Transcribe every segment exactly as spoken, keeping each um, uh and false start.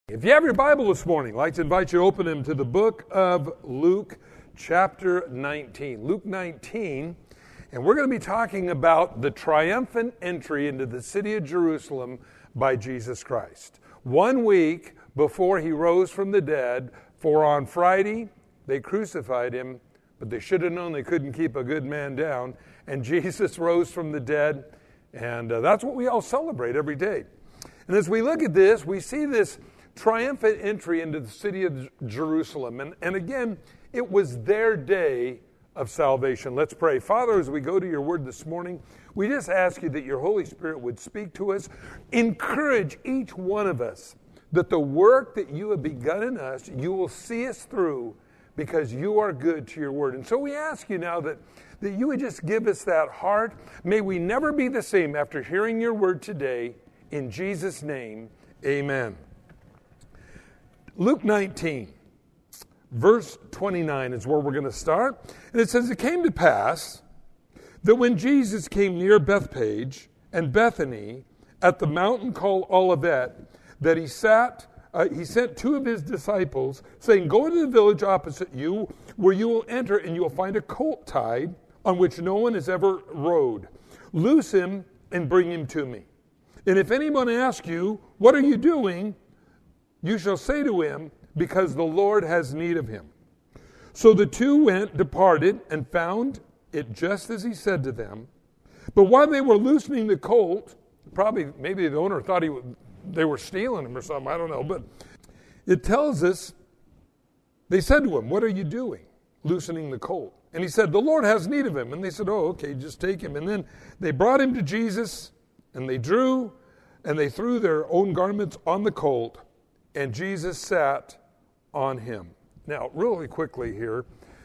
If you have your Bible this morning, I'd like to invite you to open them to the book of Luke, chapter nineteen. Luke nineteen, and we're going to be talking about the triumphant entry into the city of Jerusalem by Jesus Christ. One week before he rose from the dead, for on Friday they crucified him, but they should have known they couldn't keep a good man down, and Jesus rose from the dead, and uh, that's what we all celebrate every day. And as we look at this, we see this triumphant entry into the city of Jerusalem. And, and again, it was their day of salvation. Let's pray. Father, as we go to your word this morning, we just ask you that your Holy Spirit would speak to us, encourage each one of us, that the work that you have begun in us, you will see us through because you are good to your word. And so we ask you now that, that you would just give us that heart. May we never be the same after hearing your word today. In Jesus' name, amen. Luke nineteen, verse twenty-nine is where we're going to start. And it says, it came to pass that when Jesus came near Bethphage and Bethany at the mountain called Olivet, that he sat, uh, he sent two of his disciples, saying, go into the village opposite you, where you will enter, and you will find a colt tied, on which no one has ever rode. Loose him and bring him to me. And if anyone asks you, what are you doing? You shall say to him, because the Lord has need of him. So the two went, departed, and found it just as he said to them. But while they were loosening the colt, probably maybe the owner thought he would, they were stealing him or something, I don't know. But it tells us, they said to him, what are you doing, loosening the colt? And he said, the Lord has need of him. And they said, oh, okay, just take him. And then they brought him to Jesus, and they drew, and they threw their own garments on the colt, and Jesus sat on him. Now, really quickly here,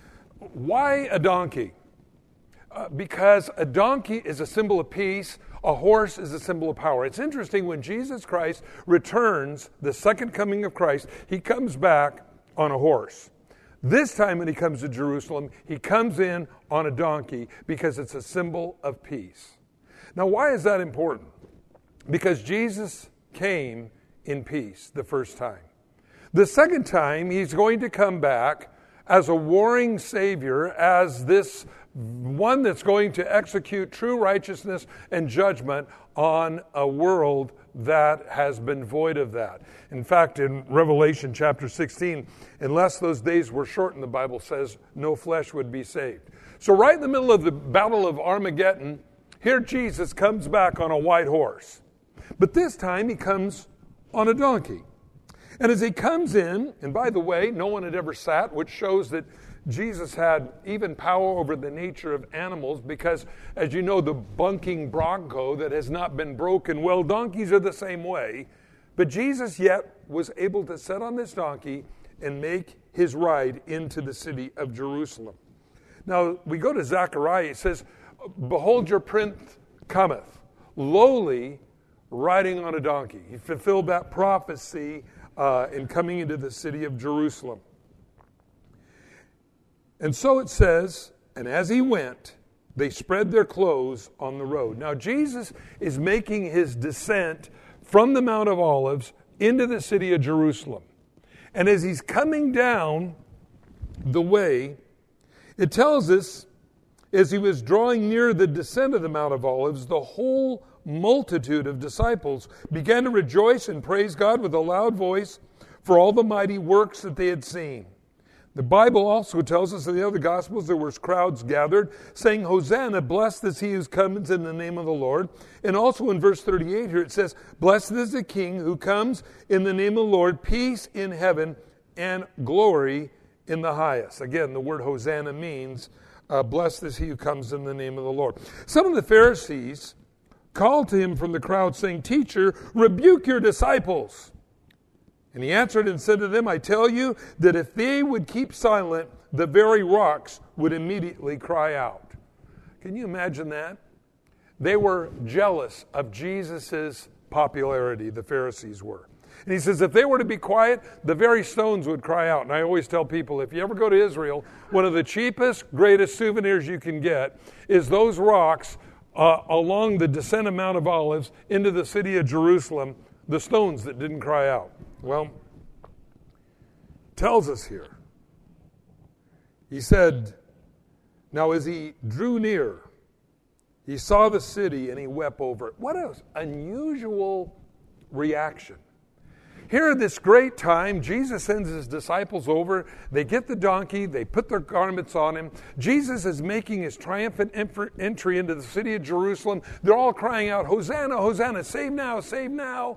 why a donkey? Uh, because a donkey is a symbol of peace, a horse is a symbol of power. It's interesting, when Jesus Christ returns, the second coming of Christ, he comes back on a horse. This time when he comes to Jerusalem, he comes in on a donkey because it's a symbol of peace. Now, why is that important? Because Jesus came in peace the first time. The second time, he's going to come back as a warring Savior, as this one that's going to execute true righteousness and judgment on a world that has been void of that. In fact, in Revelation chapter sixteen, unless those days were shortened, the Bible says no flesh would be saved. So right in the middle of the battle of Armageddon, here Jesus comes back on a white horse. But this time he comes on a donkey. And as he comes in, and by the way, no one had ever sat, which shows that Jesus had even power over the nature of animals, because as you know, the bunking bronco that has not been broken, well, donkeys are the same way. But Jesus yet was able to sit on this donkey and make his ride into the city of Jerusalem. Now, we go to Zechariah, it says, behold, your prince cometh, lowly, riding on a donkey. He fulfilled that prophecy uh, in coming into the city of Jerusalem. And so it says, and as he went, they spread their clothes on the road. Now Jesus is making his descent from the Mount of Olives into the city of Jerusalem. And as he's coming down the way, it tells us, as he was drawing near the descent of the Mount of Olives, the whole multitude of disciples began to rejoice and praise God with a loud voice for all the mighty works that they had seen. The Bible also tells us in the other Gospels there were crowds gathered saying, Hosanna, blessed is he who comes in the name of the Lord. And also in verse thirty-eight here it says, blessed is the King who comes in the name of the Lord, peace in heaven and glory in the highest. Again, the word Hosanna means uh, blessed is he who comes in the name of the Lord. Some of the Pharisees called to him from the crowd, saying, Teacher, rebuke your disciples. And he answered and said to them, I tell you that if they would keep silent, the very rocks would immediately cry out. Can you imagine that? They were jealous of Jesus' popularity, the Pharisees were. And he says, if they were to be quiet, the very stones would cry out. And I always tell people, if you ever go to Israel, one of the cheapest, greatest souvenirs you can get is those rocks Uh, along the descent of Mount of Olives into the city of Jerusalem, the stones that didn't cry out. Well, tells us here. He said, now as he drew near, he saw the city and he wept over it. What an unusual reaction. Here at this great time, Jesus sends his disciples over. They get the donkey. They put their garments on him. Jesus is making his triumphant entry into the city of Jerusalem. They're all crying out, Hosanna, Hosanna, save now, save now.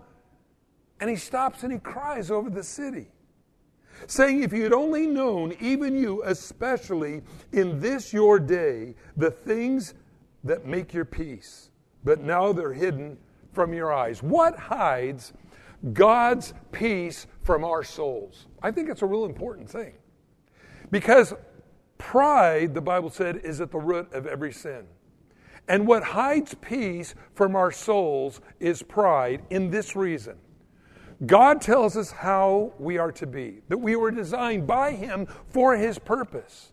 And he stops and he cries over the city, saying, if you had only known, even you, especially in this your day, the things that make your peace, but now they're hidden from your eyes. What hides God's peace from our souls? I think it's a real important thing. Because pride, the Bible said, is at the root of every sin. And what hides peace from our souls is pride, in this reason. God tells us how we are to be, that we were designed by him for his purpose.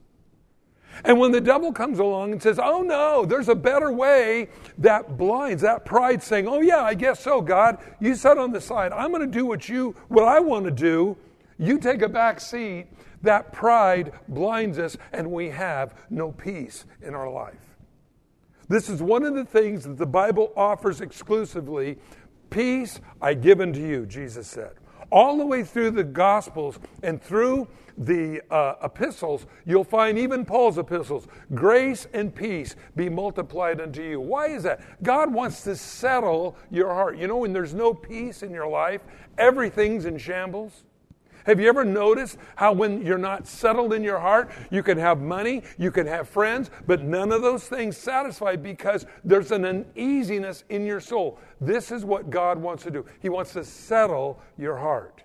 And when the devil comes along and says, oh no, there's a better way, that blinds, that pride saying, oh yeah, I guess so, God. You sit on the side. I'm going to do what you, what I want to do. You take a back seat. That pride blinds us and we have no peace in our life. This is one of the things that the Bible offers exclusively. Peace I give unto you, Jesus said. All the way through the Gospels and through the uh, epistles, you'll find even Paul's epistles, grace and peace be multiplied unto you. Why is that? God wants to settle your heart. You know, when there's no peace in your life, everything's in shambles. Have you ever noticed how when you're not settled in your heart, you can have money, you can have friends, but none of those things satisfy because there's an uneasiness in your soul. This is what God wants to do. He wants to settle your heart.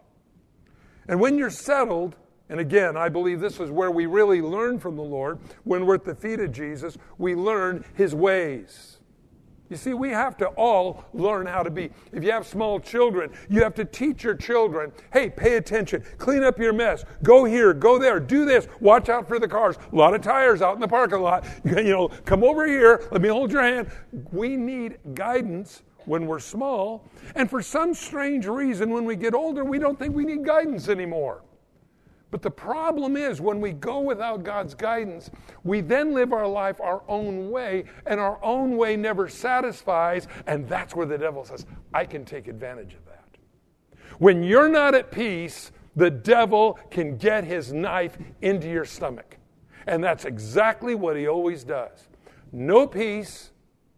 And when you're settled, and again, I believe this is where we really learn from the Lord. When we're at the feet of Jesus, we learn his ways. You see, we have to all learn how to be. If you have small children, you have to teach your children, hey, pay attention, clean up your mess, go here, go there, do this, watch out for the cars. A lot of tires out in the parking lot. You know, come over here, let me hold your hand. We need guidance when we're small. And for some strange reason, when we get older, we don't think we need guidance anymore. But the problem is when we go without God's guidance, we then live our life our own way, and our own way never satisfies, and that's where the devil says, I can take advantage of that. When you're not at peace, the devil can get his knife into your stomach. And that's exactly what he always does. No peace,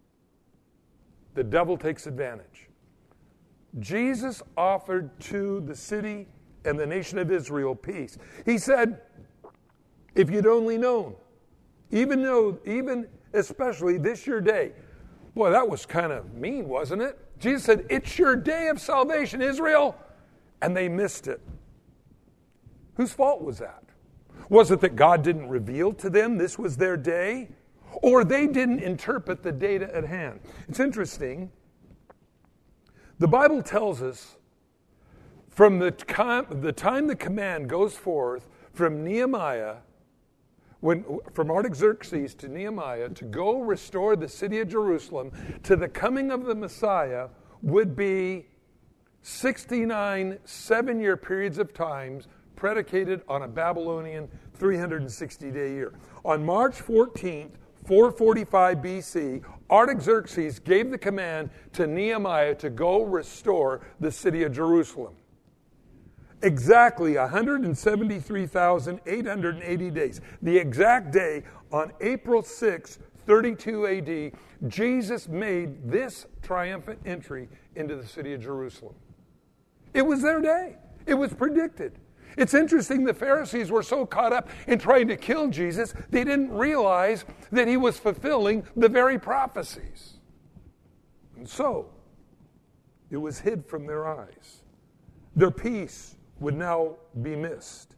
the devil takes advantage. Jesus offered to the city and the nation of Israel peace. He said, if you'd only known, even though, even especially this your day. Boy, that was kind of mean, wasn't it? Jesus said, it's your day of salvation, Israel. And they missed it. Whose fault was that? Was it that God didn't reveal to them this was their day? Or they didn't interpret the data at hand? It's interesting. The Bible tells us from the time, the time the command goes forth from Nehemiah, when, from Artaxerxes to Nehemiah, to go restore the city of Jerusalem, to the coming of the Messiah would be sixty-nine seven-year periods of times predicated on a Babylonian three hundred sixty day year. On March fourteenth, four forty-five B C, Artaxerxes gave the command to Nehemiah to go restore the city of Jerusalem. Exactly one hundred seventy-three thousand eight hundred eighty days. The exact day on April sixth, thirty-two A D, Jesus made this triumphant entry into the city of Jerusalem. It was their day. It was predicted. It's interesting, the Pharisees were so caught up in trying to kill Jesus, they didn't realize that he was fulfilling the very prophecies. And so, it was hid from their eyes. Their peace would now be missed.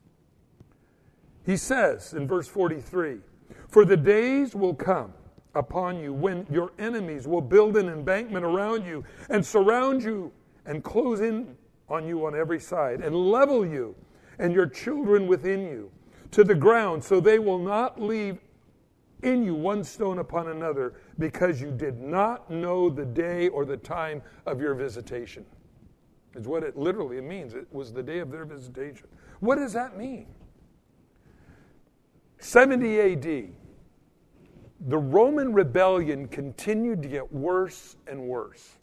He says in verse forty-three, for the days will come upon you when your enemies will build an embankment around you and surround you and close in on you on every side and level you and your children within you to the ground, so they will not leave in you one stone upon another, because you did not know the day or the time of your visitation. is what it literally means. It was the day of their visitation. What does that mean? seventy A D, the Roman rebellion continued to get worse and worse.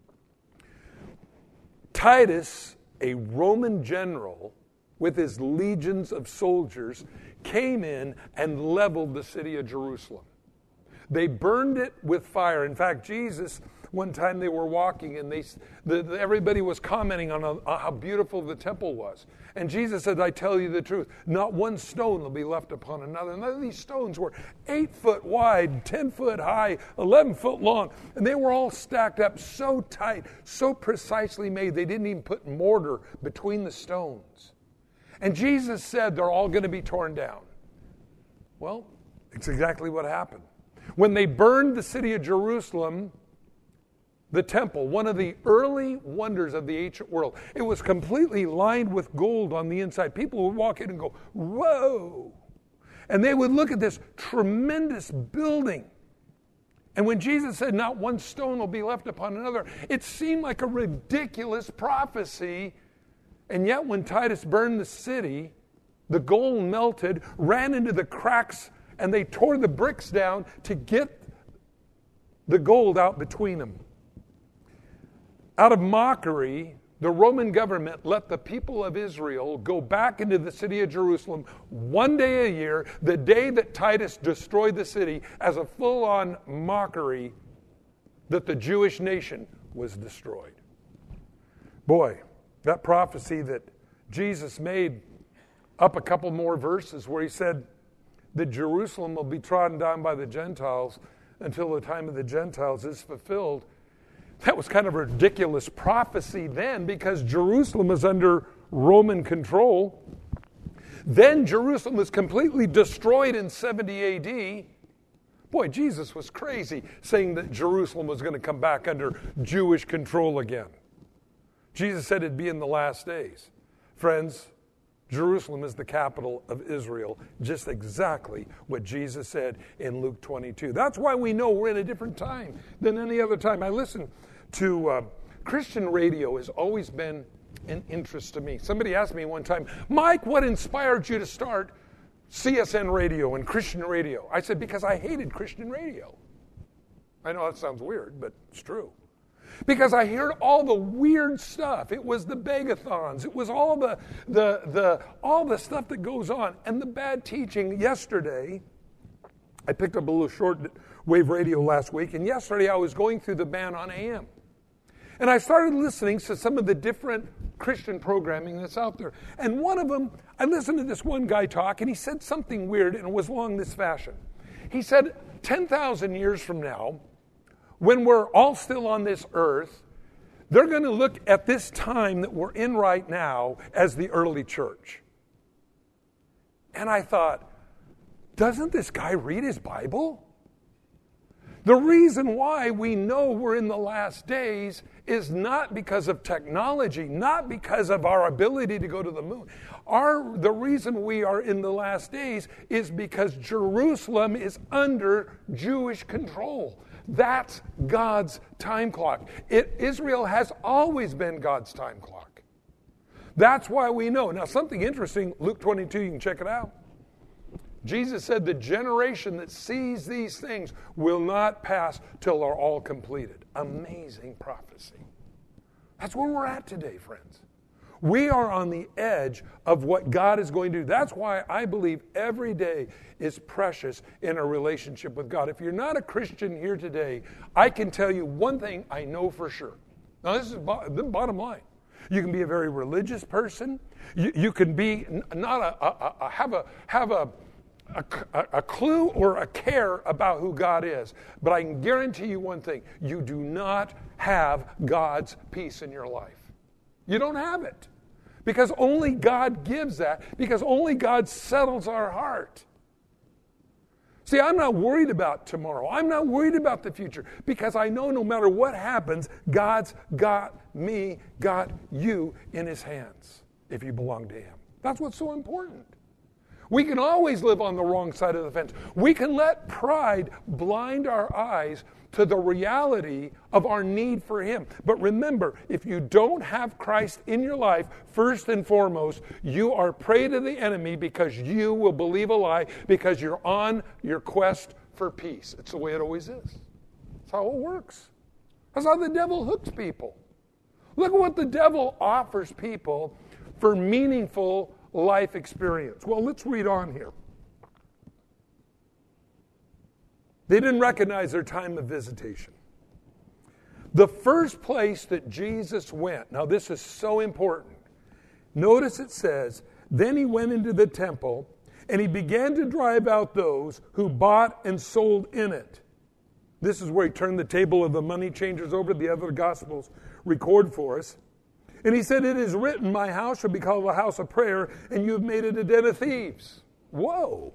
Titus, a Roman general with his legions of soldiers, came in and leveled the city of Jerusalem. They burned it with fire. In fact, Jesus, one time they were walking and they, the, the, everybody was commenting on, a, on how beautiful the temple was. And Jesus said, I tell you the truth, not one stone will be left upon another. None of these stones were eight foot wide, ten foot high, eleven foot long. And they were all stacked up so tight, so precisely made, they didn't even put mortar between the stones. And Jesus said they're all going to be torn down. Well, it's exactly what happened. When they burned the city of Jerusalem, the temple, one of the early wonders of the ancient world, it was completely lined with gold on the inside. People would walk in and go, whoa! And they would look at this tremendous building. And when Jesus said, not one stone will be left upon another, it seemed like a ridiculous prophecy. And yet when Titus burned the city, the gold melted, ran into the cracks, and they tore the bricks down to get the gold out between them. Out of mockery, the Roman government let the people of Israel go back into the city of Jerusalem one day a year, the day that Titus destroyed the city, as a full-on mockery that the Jewish nation was destroyed. Boy, that prophecy that Jesus made up a couple more verses where he said that Jerusalem will be trodden down by the Gentiles until the time of the Gentiles is fulfilled. That was kind of a ridiculous prophecy then because Jerusalem is under Roman control. Then Jerusalem was completely destroyed in seventy A D. Boy, Jesus was crazy saying that Jerusalem was going to come back under Jewish control again. Jesus said it'd be in the last days. Friends, Jerusalem is the capital of Israel, just exactly what Jesus said in Luke twenty-two. That's why we know we're in a different time than any other time. I listen to uh, Christian radio has always been an interest to me. Somebody asked me one time, Mike, what inspired you to start C S N radio and Christian radio? I said, because I hated Christian radio. I know that sounds weird, but it's true. Because I heard all the weird stuff. It was the begathons. It was all the, the, the, all the stuff that goes on. And the bad teaching. Yesterday, I picked up a little short wave radio last week, and yesterday I was going through the ban on A M. And I started listening to some of the different Christian programming that's out there. And one of them, I listened to this one guy talk, and he said something weird, and it was along this fashion. He said, ten thousand years from now, when we're all still on this earth, they're going to look at this time that we're in right now as the early church. And I thought, doesn't this guy read his Bible? The reason why we know we're in the last days is not because of technology, not because of our ability to go to the moon. Our, the reason we are in the last days is because Jerusalem is under Jewish control. That's God's time clock. It, Israel has always been God's time clock. That's why we know. Now, something interesting, Luke twenty-two, you can check it out. Jesus said the generation that sees these things will not pass till they're all completed. Amazing prophecy. That's where we're at today, friends. We are on the edge of what God is going to do. That's why I believe every day is precious in a relationship with God. If you're not a Christian here today, I can tell you one thing I know for sure. Now, this is the bottom line. You can be a very religious person. You, you can be not a, a, a have a have a A, a clue or a care about who God is. But I can guarantee you one thing. You do not have God's peace in your life. You don't have it. Because only God gives that. Because only God settles our heart. See, I'm not worried about tomorrow. I'm not worried about the future. Because I know no matter what happens, God's got me, got you in His hands. If you belong to Him. That's what's so important. We can always live on the wrong side of the fence. We can let pride blind our eyes to the reality of our need for Him. But remember, if you don't have Christ in your life, first and foremost, you are prey to the enemy because you will believe a lie because you're on your quest for peace. It's the way it always is. That's how it works. That's how the devil hooks people. Look at what the devil offers people for meaningful life experience. Well, let's read on here. They didn't recognize their time of visitation. The first place that Jesus went, now this is so important. Notice it says, then he went into the temple and he began to drive out those who bought and sold in it. This is where he turned the table of the money changers over. The other Gospels record for us. And he said, it is written, my house shall be called a house of prayer, and you have made it a den of thieves. Whoa.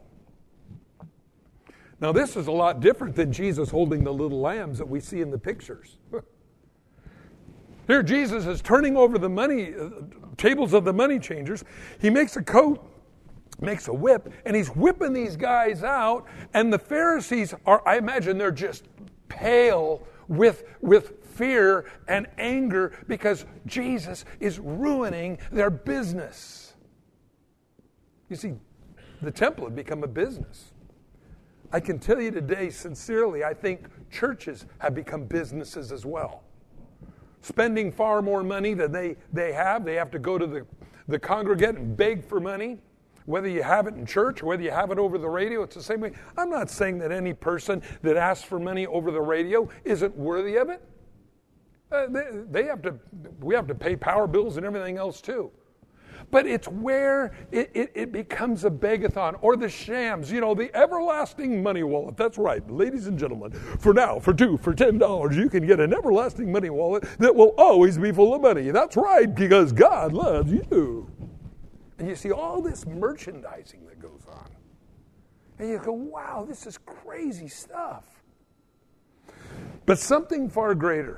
Now, this is a lot different than Jesus holding the little lambs that we see in the pictures. Here, Jesus is turning over the money, uh, tables of the money changers. He makes a coat, makes a whip, and he's whipping these guys out. And the Pharisees are, I imagine, they're just pale with, with fear and anger because Jesus is ruining their business. You see, the temple had become a business. I can tell you today, sincerely, I think churches have become businesses as well. Spending far more money than they, they have. They have to go to the, the congregate and beg for money. Whether you have it in church or whether you have it over the radio, it's the same way. I'm not saying that any person that asks for money over the radio isn't worthy of it. Uh, they, they have to, we have to pay power bills and everything else too. But it's where it, it, it becomes a begathon, or the shams, you know, the everlasting money wallet. That's right, ladies and gentlemen. For now, for two, for ten dollars, you can get an everlasting money wallet that will always be full of money. That's right, because God loves you. And you see all this merchandising that goes on. And you go, wow, this is crazy stuff. But something far greater.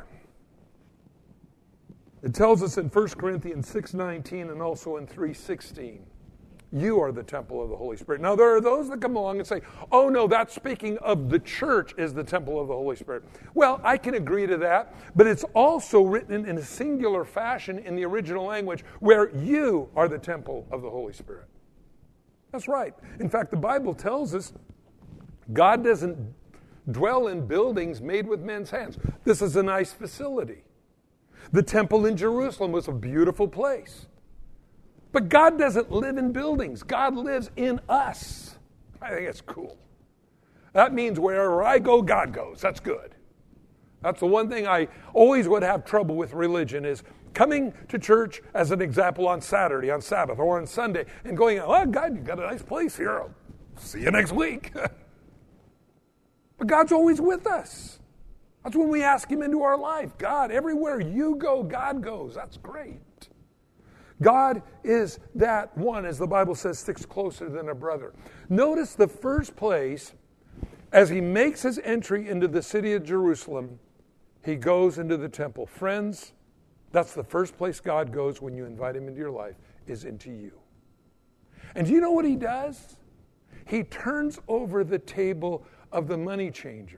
It tells us in First Corinthians six nineteen and also in three sixteen, you are the temple of the Holy Spirit. Now, there are those that come along and say, oh, no, that's speaking of the church is the temple of the Holy Spirit. Well, I can agree to that, but it's also written in a singular fashion in the original language where you are the temple of the Holy Spirit. That's right. In fact, the Bible tells us God doesn't dwell in buildings made with men's hands. This is a nice facility. The temple in Jerusalem was a beautiful place. But God doesn't live in buildings. God lives in us. I think it's cool. That means wherever I go, God goes. That's good. That's the one thing I always would have trouble with religion is coming to church as an example on Saturday, on Sabbath, or on Sunday, and going, oh, God, you've got a nice place here. I'll see you next week. But God's always with us. That's when we ask Him into our life. God, everywhere you go, God goes. That's great. God is that one, as the Bible says, sticks closer than a brother. Notice the first place, as He makes His entry into the city of Jerusalem, He goes into the temple. Friends, that's the first place God goes when you invite Him into your life, is into you. And do you know what He does? He turns over the table of the money changers.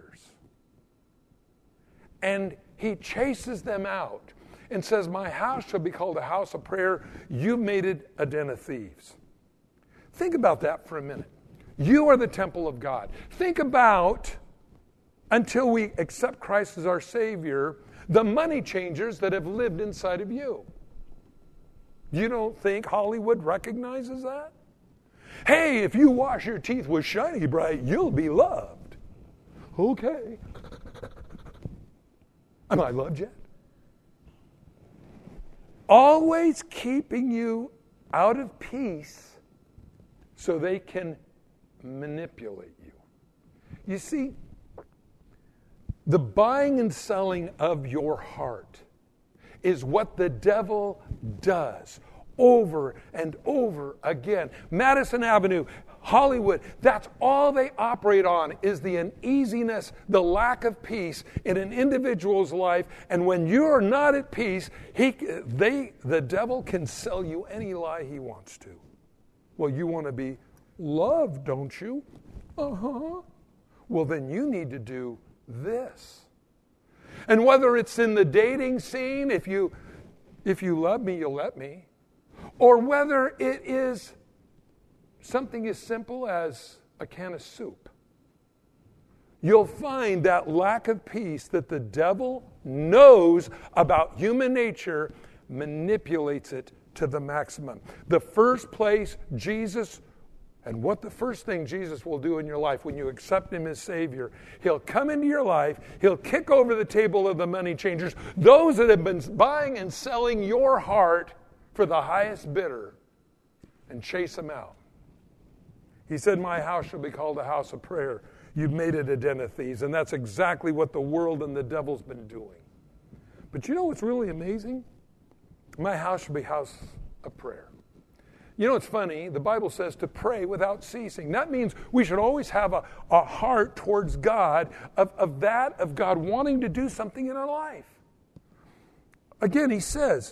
And He chases them out and says, my house shall be called a house of prayer. You made it a den of thieves. Think about that for a minute. You are the temple of God. Think about, until we accept Christ as our Savior, the money changers that have lived inside of you. You don't think Hollywood recognizes that? Hey, if you wash your teeth with Shiny Bright, you'll be loved. Okay. Am I loved yet? Always keeping you out of peace so they can manipulate you. You see, the buying and selling of your heart is what the devil does over and over again. Madison Avenue, Hollywood, that's all they operate on is the uneasiness, the lack of peace in an individual's life. And when you're not at peace, he, they, the devil can sell you any lie he wants to. Well, you want to be loved, don't you? Uh-huh. Well, then you need to do this. And whether it's in the dating scene, if you, if you love me, you'll let me. Or whether it is something as simple as a can of soup. You'll find that lack of peace that the devil knows about human nature manipulates it to the maximum. The first place Jesus, and what the first thing Jesus will do in your life when you accept him as Savior, he'll come into your life, he'll kick over the table of the money changers, those that have been buying and selling your heart for the highest bidder, and chase them out. He said, my house shall be called a house of prayer. You've made it a den of thieves, and that's exactly what the world and the devil's been doing. But you know what's really amazing? My house shall be a house of prayer. You know, it's funny, the Bible says to pray without ceasing. That means we should always have a, a heart towards God of, of that, of God wanting to do something in our life. Again, he says,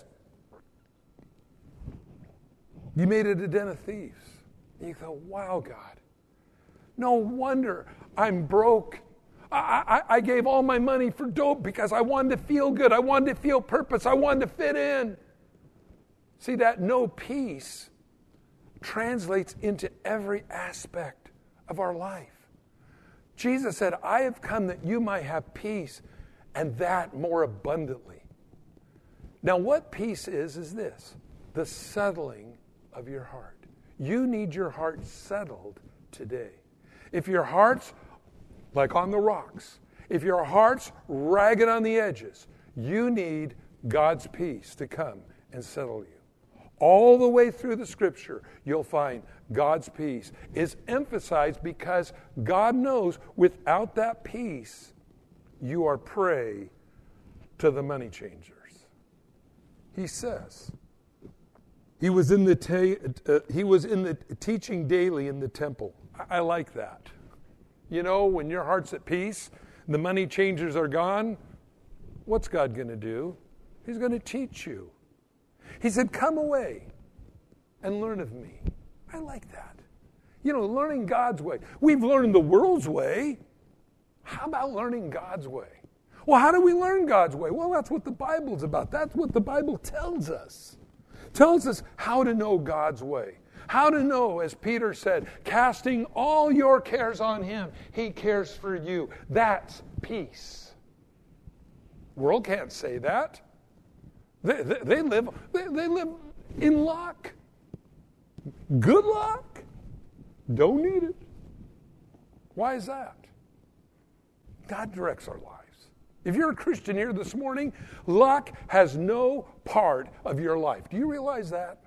you made it a den of thieves. And you go, wow, God, no wonder I'm broke. I, I, I gave all my money for dope because I wanted to feel good. I wanted to feel purpose. I wanted to fit in. See, that no peace translates into every aspect of our life. Jesus said, I have come that you might have peace, and that more abundantly. Now, what peace is, is this: the settling of your heart. You need your heart settled today. If your heart's like on the rocks, if your heart's ragged on the edges, you need God's peace to come and settle you. All the way through the Scripture, you'll find God's peace is emphasized because God knows without that peace, you are prey to the money changers. He says, he was in the ta- uh, he was in the teaching daily in the temple. I-, I like that. You know, when your heart's at peace, the money changers are gone, what's God going to do? He's going to teach you. He said, come away and learn of me. I like that. You know, learning God's way. We've learned the world's way. How about learning God's way? Well, how do we learn God's way? Well, that's what the Bible's about. That's what the Bible tells us. Tells us how to know God's way. How to know, as Peter said, casting all your cares on him. He cares for you. That's peace. World can't say that. They, they, they live they, they live in luck. Good luck. Don't need it. Why is that? God directs our lives. If you're a Christian here this morning, luck has no part of your life. Do you realize that?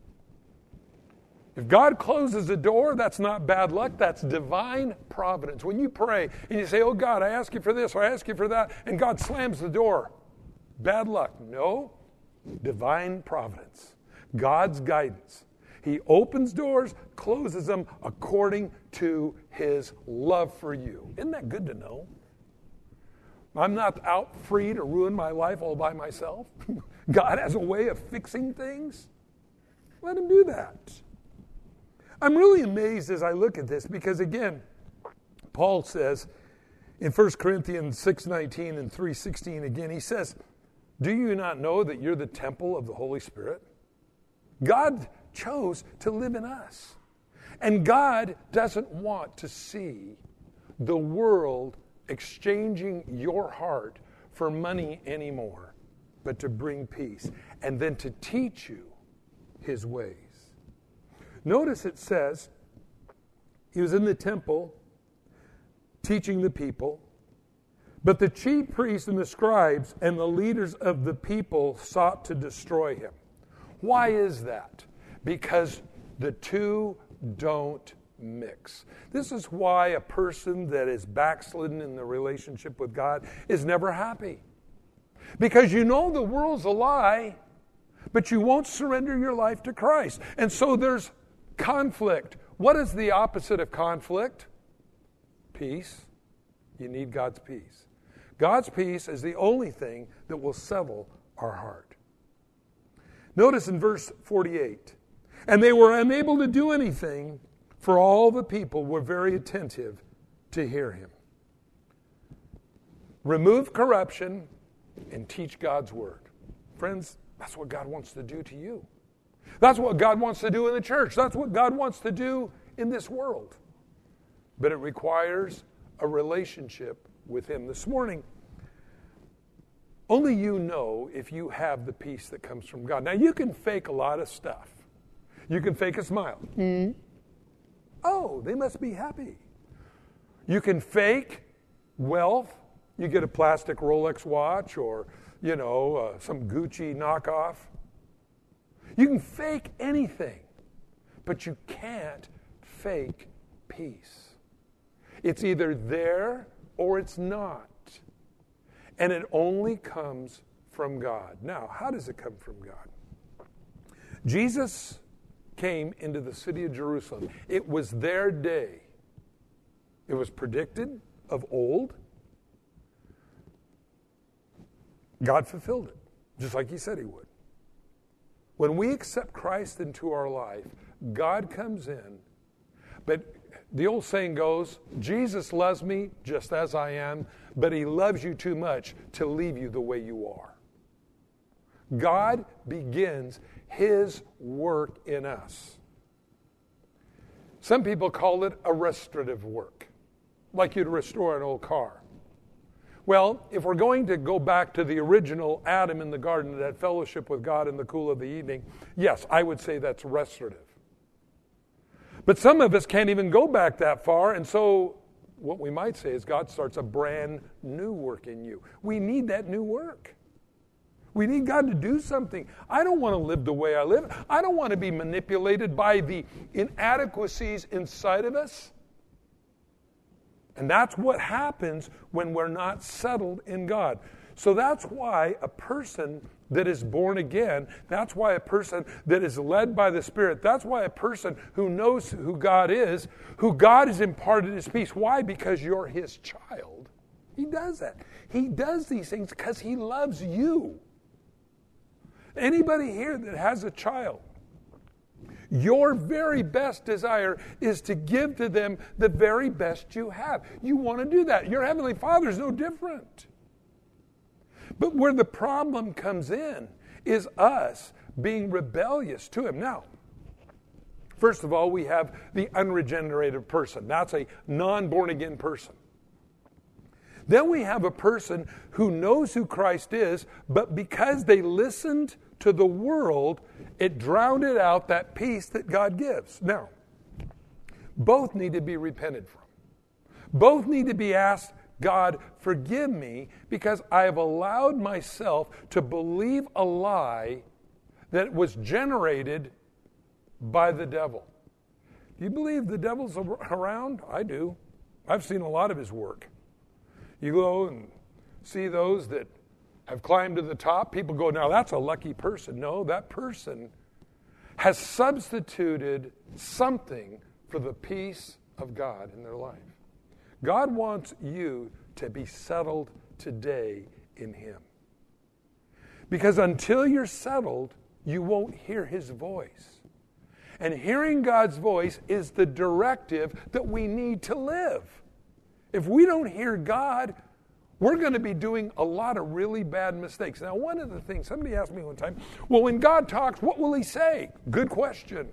If God closes a door, that's not bad luck, that's divine providence. When you pray and you say, oh God, I ask you for this or I ask you for that, and God slams the door, bad luck. No, divine providence. God's guidance. He opens doors, closes them according to his love for you. Isn't that good to know? I'm not out free to ruin my life all by myself. God has a way of fixing things. Let him do that. I'm really amazed as I look at this because, again, Paul says in First Corinthians six nineteen and three sixteen again, he says, do you not know that you're the temple of the Holy Spirit? God chose to live in us. And God doesn't want to see the world exchanging your heart for money anymore, but to bring peace and then to teach you his ways. Notice it says he was in the temple teaching the people, but the chief priests and the scribes and the leaders of the people sought to destroy him. Why is that? Because the two don't mix. This is why a person that is backslidden in the relationship with God is never happy. Because you know the world's a lie, but you won't surrender your life to Christ. And so there's conflict. What is the opposite of conflict? Peace. You need God's peace. God's peace is the only thing that will settle our heart. Notice in verse forty-eight, and they were unable to do anything, for all the people were very attentive to hear him. Remove corruption, and teach God's word. Friends, that's what God wants to do to you. That's what God wants to do in the church. That's what God wants to do in this world. But it requires a relationship with him. This morning, only you know if you have the peace that comes from God. Now, you can fake a lot of stuff. You can fake a smile. Mm. Oh, they must be happy. You can fake wealth. You get a plastic Rolex watch or, you know, uh, some Gucci knockoff. You can fake anything, but you can't fake peace. It's either there or it's not. And it only comes from God. Now, how does it come from God? Jesus came into the city of Jerusalem. It was their day. It was predicted of old. God fulfilled it, just like he said he would. When we accept Christ into our life, God comes in. But the old saying goes, Jesus loves me just as I am, but he loves you too much to leave you the way you are. God begins his work in us. Some people call it a restorative work, like you'd restore an old car. Well, if we're going to go back to the original Adam in the garden that had fellowship with God in the cool of the evening, yes, I would say that's restorative. But some of us can't even go back that far, and so what we might say is God starts a brand new work in you. We need that new work. We need God to do something. I don't want to live the way I live. I don't want to be manipulated by the inadequacies inside of us. And that's what happens when we're not settled in God. So that's why a person that is born again, that's why a person that is led by the Spirit, that's why a person who knows who God is, who God has imparted his peace. Why? Because you're his child. He does that. He does these things because he loves you. Anybody here that has a child, your very best desire is to give to them the very best you have. You want to do that. Your Heavenly Father is no different. But where the problem comes in is us being rebellious to him. Now, first of all, we have the unregenerated person. That's a non-born-again person. Then we have a person who knows who Christ is, but because they listened to the world, it drowned out that peace that God gives. Now, both need to be repented from. Both need to be asked, God, forgive me because I have allowed myself to believe a lie that was generated by the devil. Do you believe the devil's around? I do. I've seen a lot of his work. You go and see those that have climbed to the top. People go, now that's a lucky person. No, that person has substituted something for the peace of God in their life. God wants you to be settled today in him. Because until you're settled, you won't hear his voice. And hearing God's voice is the directive that we need to live. If we don't hear God, we're going to be doing a lot of really bad mistakes. Now, one of the things, somebody asked me one time, well, when God talks, what will he say? Good question.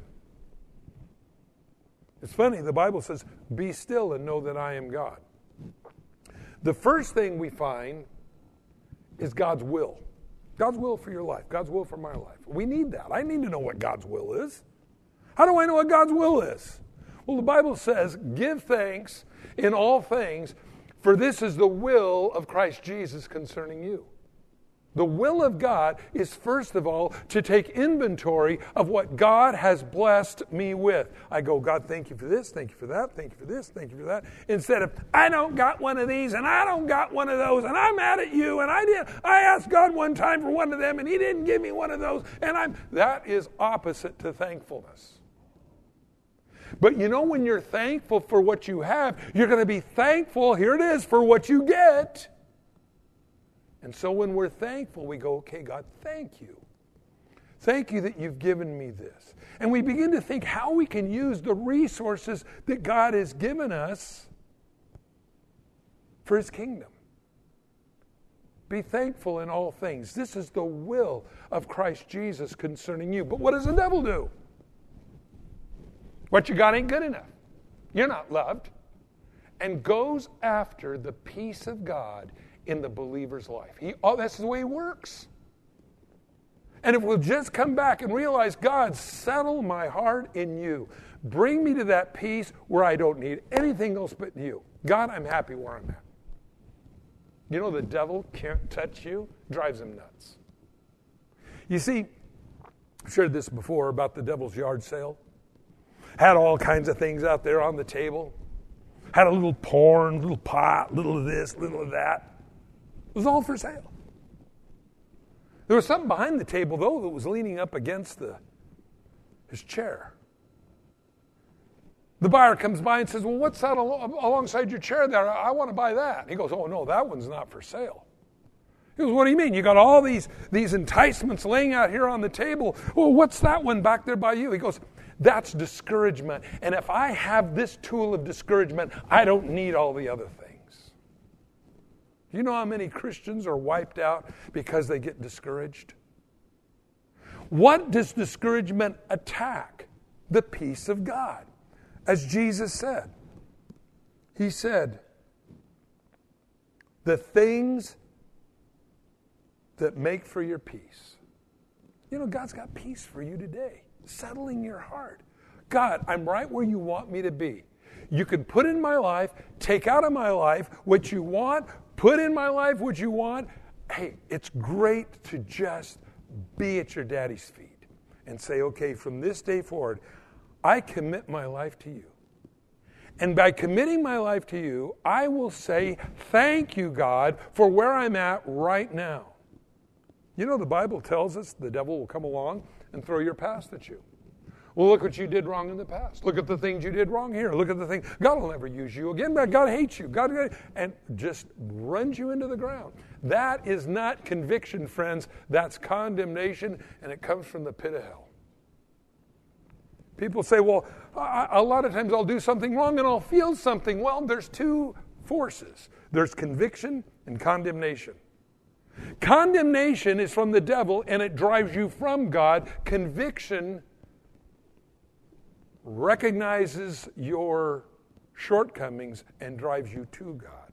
It's funny, the Bible says, be still and know that I am God. The first thing we find is God's will. God's will for your life. God's will for my life. We need that. I need to know what God's will is. How do I know what God's will is? Well, the Bible says, give thanks in all things, for this is the will of Christ Jesus concerning you. The will of God is, first of all, to take inventory of what God has blessed me with. I go, God, thank you for this, thank you for that, thank you for this, thank you for that. Instead of, I don't got one of these, and I don't got one of those, and I'm mad at you, and I did. I asked God one time for one of them, and he didn't give me one of those, and I'm. That is opposite to thankfulness. But you know, when you're thankful for what you have, you're going to be thankful, here it is, for what you get. And so when we're thankful, we go, okay, God, thank you. Thank you that you've given me this. And we begin to think how we can use the resources that God has given us for his kingdom. Be thankful in all things. This is the will of Christ Jesus concerning you. But what does the devil do? What you got ain't good enough. You're not loved. And goes after the peace of God in the believer's life. He, oh, that's the way he works. And if we'll just come back and realize, God, settle my heart in you. Bring me to that peace where I don't need anything else but you. God, I'm happy where I'm at. You know, the devil can't touch you, drives him nuts. You see, I've shared this before about the devil's yard sale. Had all kinds of things out there on the table. Had a little porn, little pot, little of this, little of that. It was all for sale. There was something behind the table, though, that was leaning up against the, his chair. The buyer comes by and says, well, what's that al- alongside your chair there? I, I want to buy that. He goes, oh, no, that one's not for sale. He goes, what do you mean? You got all these, these enticements laying out here on the table. Well, what's that one back there by you? He goes, that's discouragement. And if I have this tool of discouragement, I don't need all the other things. Do you know how many Christians are wiped out because they get discouraged? What does discouragement attack? The peace of God. As Jesus said, he said, the things that make for your peace. You know, God's got peace for you today. Settling your heart. God, I'm right where you want me to be. You can put in my life, take out of my life what you want, put in my life what you want. Hey, it's great to just be at your daddy's feet and say, okay, from this day forward, I commit my life to you. And by committing my life to you, I will say, thank you, God, for where I'm at right now. You know, the Bible tells us the devil will come along and throw your past at you. Well, look what you did wrong in the past. Look at the things you did wrong here. Look at the thing. God will never use you again. God hates you. God, and just runs you into the ground. That is not conviction, friends. That's condemnation, and it comes from the pit of hell. People say, well, I, a lot of times I'll do something wrong and I'll feel something. Well, there's two forces. There's conviction and condemnation. Condemnation is from the devil and it drives you from God. Conviction recognizes your shortcomings and drives you to God.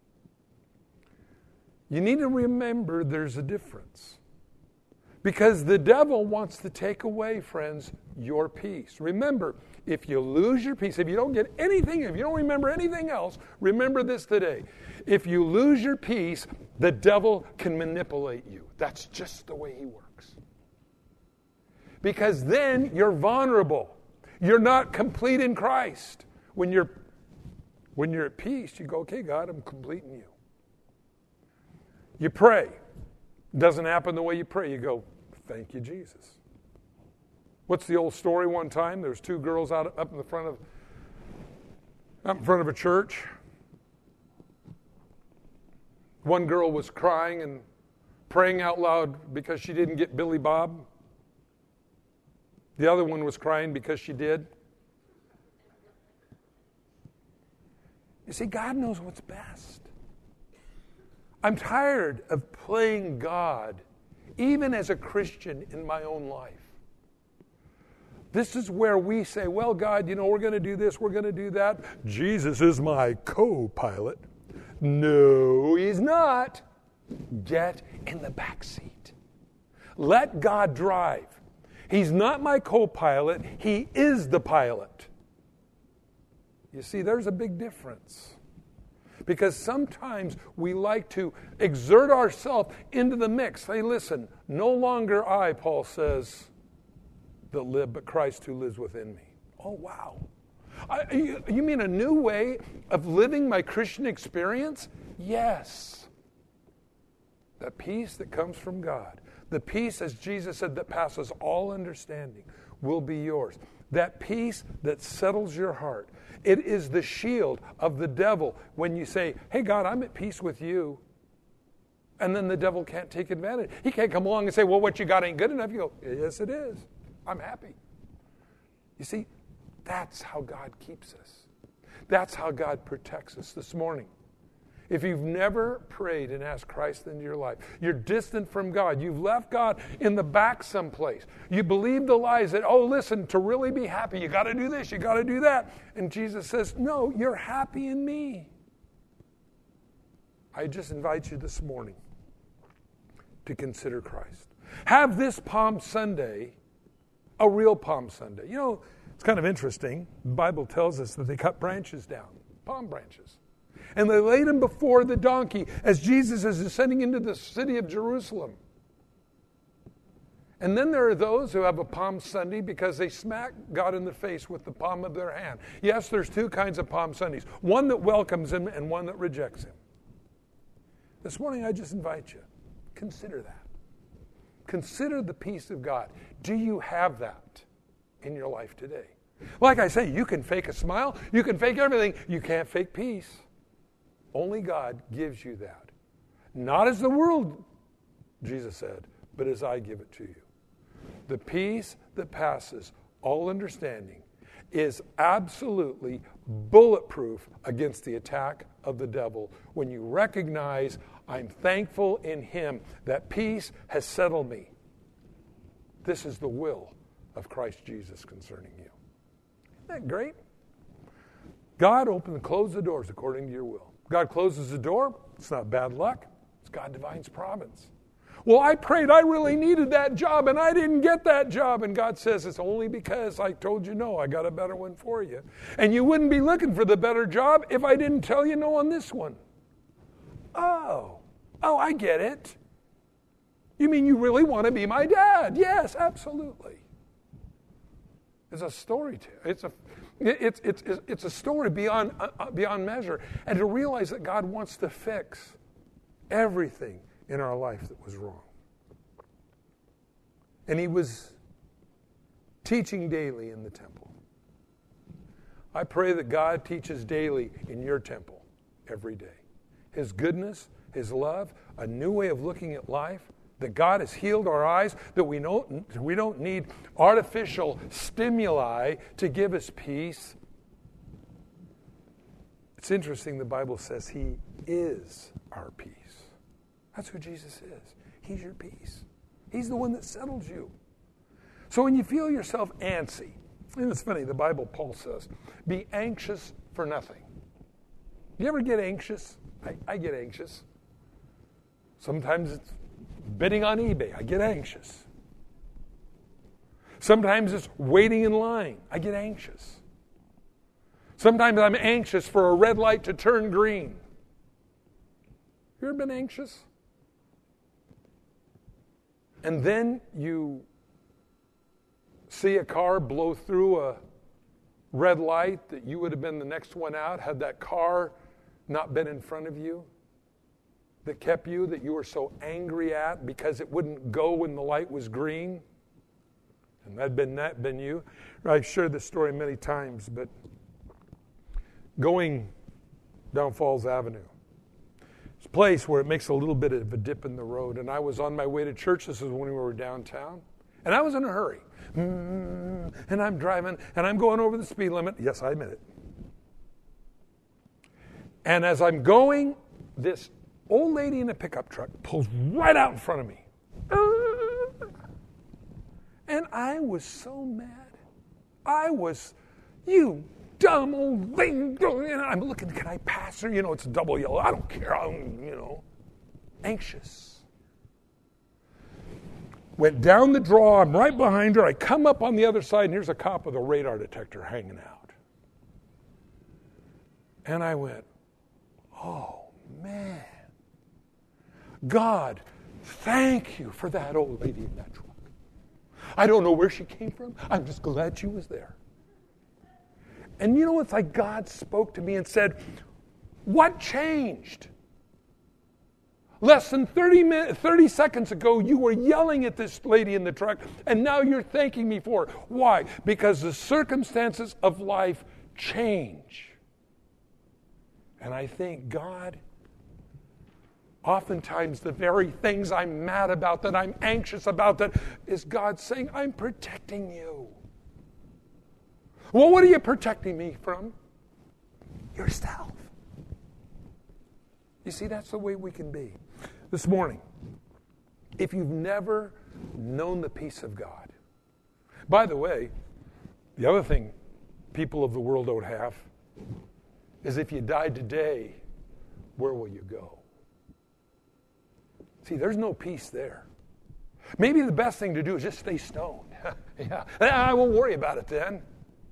You need to remember there's a difference. Because the devil wants to take away, friends, your peace. Remember, if you lose your peace, if you don't get anything, if you don't remember anything else, remember this today. If you lose your peace, the devil can manipulate you. That's just the way he works. Because then you're vulnerable. You're not complete in Christ. When you're, when you're at peace, you go, okay, God, I'm complete in you. You pray. Doesn't happen the way you pray. You go, thank you, Jesus. What's the old story? One time, there was two girls out up in the front of, up in front of a church. One girl was crying and praying out loud because she didn't get Billy Bob. The other one was crying because she did. You see, God knows what's best. I'm tired of playing God, even as a Christian in my own life. This is where we say, well, God, you know, we're going to do this, we're going to do that. Jesus is my co-pilot. No, he's not. Get in the back seat. Let God drive. He's not my co-pilot. He is the pilot. You see, there's a big difference. Because sometimes we like to exert ourselves into the mix. Hey, listen, no longer I, Paul says, that live, but Christ who lives within me. Oh, wow. I, you, you mean a new way of living my Christian experience? Yes. The peace that comes from God. The peace, as Jesus said, that passes all understanding will be yours. That peace that settles your heart. It is the shield of the devil when you say, hey, God, I'm at peace with you. And then the devil can't take advantage. He can't come along and say, well, what you got ain't good enough. You go, yes, it is. I'm happy. You see, that's how God keeps us. That's how God protects us this morning. If you've never prayed and asked Christ into your life, you're distant from God. You've left God in the back someplace. You believe the lies that, oh, listen, to really be happy, you got to do this, you got to do that. And Jesus says, no, you're happy in me. I just invite you this morning to consider Christ. Have this Palm Sunday a real Palm Sunday. You know, it's kind of interesting. The Bible tells us that they cut branches down, palm branches. And they laid him before the donkey as Jesus is descending into the city of Jerusalem. And then there are those who have a Palm Sunday because they smack God in the face with the palm of their hand. Yes, there's two kinds of Palm Sundays. One that welcomes him and one that rejects him. This morning I just invite you, consider that. Consider the peace of God. Do you have that in your life today? Like I say, you can fake a smile. You can fake everything. You can't fake peace. Only God gives you that. Not as the world, Jesus said, but as I give it to you. The peace that passes all understanding is absolutely bulletproof against the attack of the devil when you recognize I'm thankful in him that peace has settled me. This is the will of Christ Jesus concerning you. Isn't that great? God opened and closed the doors according to your will. God closes the door, it's not bad luck, it's God Divine's providence. Well, I prayed, I really needed that job, and I didn't get that job. And God says, it's only because I told you no, I got a better one for you. And you wouldn't be looking for the better job if I didn't tell you no on this one. Oh, oh, I get it. You mean you really want to be my dad? Yes, absolutely. It's a story. To, it's a It's, it's, it's a story beyond, uh, beyond measure. And to realize that God wants to fix everything in our life that was wrong. And he was teaching daily in the temple. I pray that God teaches daily in your temple every day. His goodness, his love, a new way of looking at life, that God has healed our eyes, that we don't, we don't need artificial stimuli to give us peace. It's interesting, the Bible says he is our peace. That's who Jesus is. He's your peace. He's the one that settles you. So when you feel yourself antsy, and it's funny, the Bible, Paul says, be anxious for nothing. You ever get anxious? I, I get anxious. Sometimes it's bidding on eBay. I get anxious. Sometimes it's waiting in line. I get anxious. Sometimes I'm anxious for a red light to turn green. You ever been anxious? And then you see a car blow through a red light that you would have been the next one out had that car not been in front of you, that kept you, that you were so angry at because it wouldn't go when the light was green. And that'd been that been you. I've shared this story many times, but going down Falls Avenue, it's a place where it makes a little bit of a dip in the road. And I was on my way to church. This is when we were downtown. And I was in a hurry. Mm, and I'm driving, and I'm going over the speed limit. Yes, I admit it. And as I'm going, this old lady in a pickup truck pulls right out in front of me. And I was so mad. I was, you dumb old thing. And I'm looking, can I pass her? You know, it's a double yellow. I don't care. I'm, you know, anxious. Went down the draw. I'm right behind her. I come up on the other side, and here's a cop with a radar detector hanging out. And I went, oh, man. God, thank you for that old lady in that truck. I don't know where she came from. I'm just glad she was there. And you know, it's like God spoke to me and said, what changed? Less than thirty, minutes, thirty seconds ago, you were yelling at this lady in the truck, and now you're thanking me for it. Why? Because the circumstances of life change. And I think God, oftentimes the very things I'm mad about, that I'm anxious about, that is God saying, I'm protecting you. Well, what are you protecting me from? Yourself. You see, that's the way we can be. This morning, if you've never known the peace of God, by the way, the other thing people of the world don't have is if you died today, where will you go? See, there's no peace there. Maybe the best thing to do is just stay stoned. Yeah, I won't worry about it then.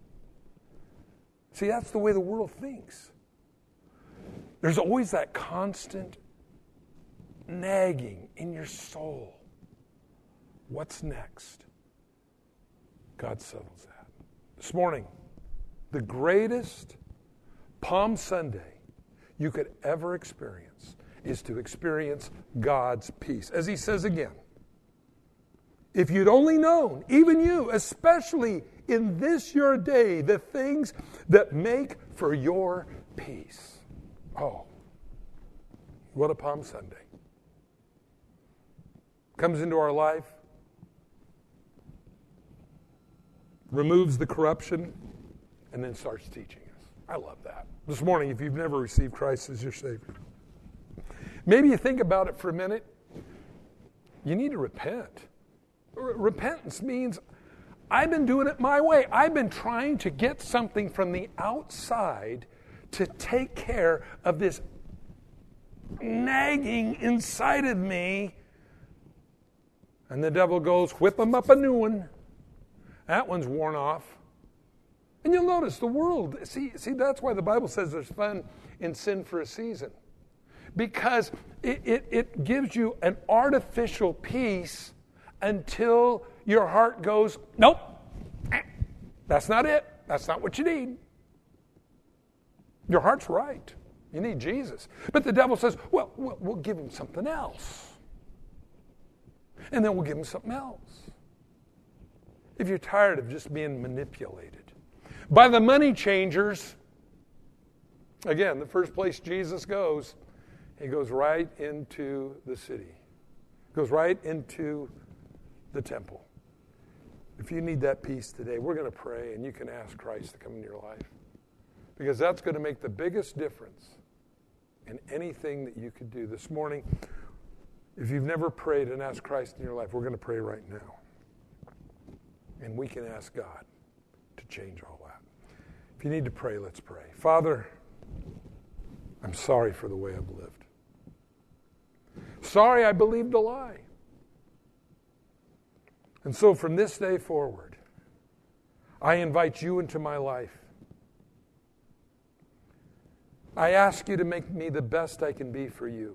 See, that's the way the world thinks. There's always that constant nagging in your soul. What's next? God settles that. This morning, the greatest Palm Sunday you could ever experience is to experience God's peace. As he says again, if you'd only known, even you, especially in this your day, the things that make for your peace. Oh, what a Palm Sunday. Comes into our life, removes the corruption, and then starts teaching us. I love that. This morning, if you've never received Christ as your Savior, maybe you think about it for a minute. You need to repent. R- repentance means I've been doing it my way. I've been trying to get something from the outside to take care of this nagging inside of me. And the devil goes, whip them up a new one. That one's worn off. And you'll notice the world, see, see, that's why the Bible says there's fun in sin for a season. Because it, it, it gives you an artificial peace until your heart goes, nope, that's not it. That's not what you need. Your heart's right. You need Jesus. But the devil says, well, we'll, we'll give him something else. And then we'll give him something else. If you're tired of just being manipulated by the money changers, again, the first place Jesus goes, he goes right into the city. Goes right into the temple. If you need that peace today, we're going to pray and you can ask Christ to come into your life. Because that's going to make the biggest difference in anything that you could do. This morning, if you've never prayed and asked Christ in your life, we're going to pray right now. And we can ask God to change all that. If you need to pray, let's pray. Father, I'm sorry for the way I've lived. Sorry I believed a lie. And so from this day forward, I invite you into my life. I ask you to make me the best I can be for you.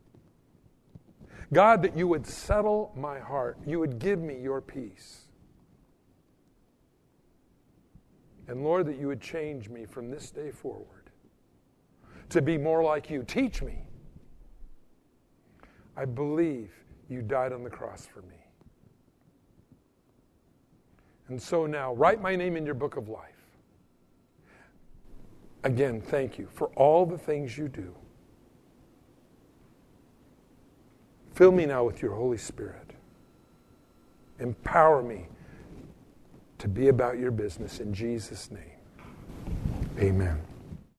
God, that you would settle my heart. You would give me your peace. And Lord, that you would change me from this day forward to be more like you. Teach me. I believe you died on the cross for me. And so now, write my name in your book of life. Again, thank you for all the things you do. Fill me now with your Holy Spirit. Empower me to be about your business in Jesus' name. Amen.